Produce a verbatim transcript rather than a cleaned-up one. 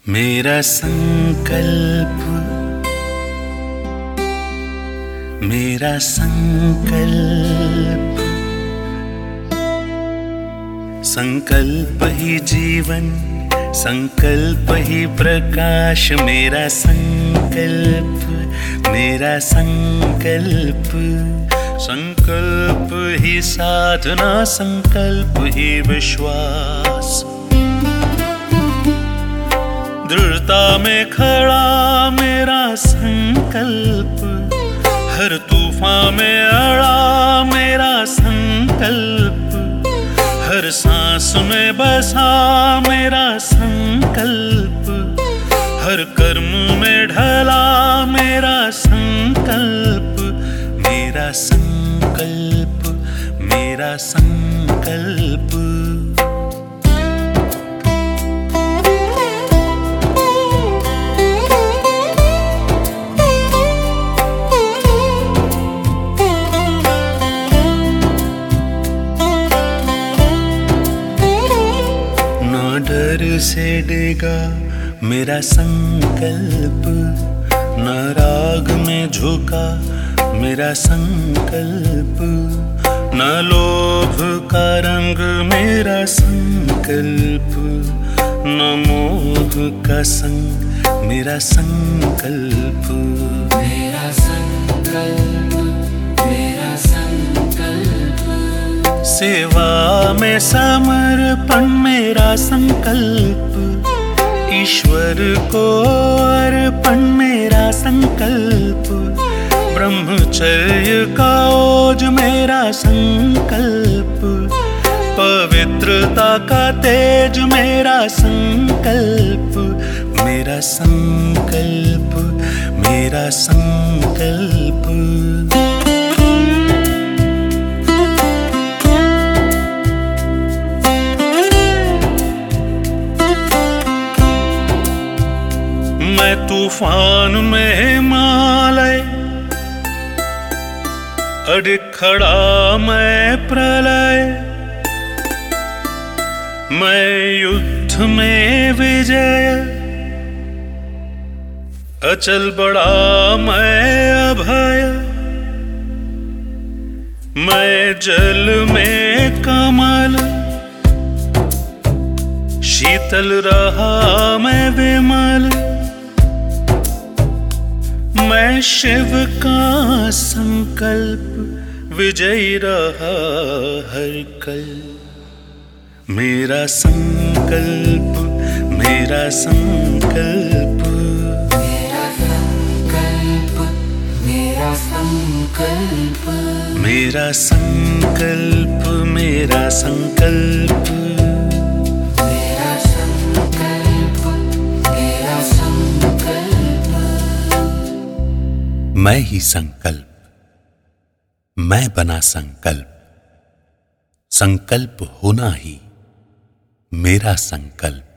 मेरा संकल्प, मेरा संकल्प, संकल्प ही जीवन, संकल्प ही प्रकाश। मेरा संकल्प, मेरा संकल्प, संकल्प ही साधना, संकल्प ही विश्वास। दृढ़ता में खड़ा मेरा संकल्प, हर तूफान में अड़ा मेरा संकल्प, हर सांस में बसा मेरा संकल्प, हर कर्म में ढला मेरा संकल्प। मेरा संकल्प, मेरा संकल्प। डर से डेगा मेरा संकल्प, न राग में झुका मेरा संकल्प, न लोभ का रंग मेरा संकल्प, न मोह का संग मेरा संकल्प। मेरा संकल्प, मेरा संकल्प, सेवा में समर्पण मेरा संकल्प, ईश्वर को अर्पण मेरा संकल्प, ब्रह्मचर्य का ओज मेरा संकल्प, पवित्रता का तेज मेरा संकल्प। मेरा संकल्प, मेरा संकल्प। मैं तूफान में हिमालय, अडिग खड़ा मैं प्रलय, मैं युद्ध में विजय, अचल बड़ा मैं अभय, मैं जल में कमल, शीतल रहा मैं विमल, मैं शिव का संकल्प, विजयी रहा हर कल। मेरा संकल्प, मेरा संकल्प, मेरा संकल्प, मेरा संकल्प, मेरा संकल्प, मेरा संकल्प, मेरा संकल्प, मेरा संकल्प। मैं ही संकल्प, मैं बना संकल्प, संकल्प होना ही मेरा संकल्प।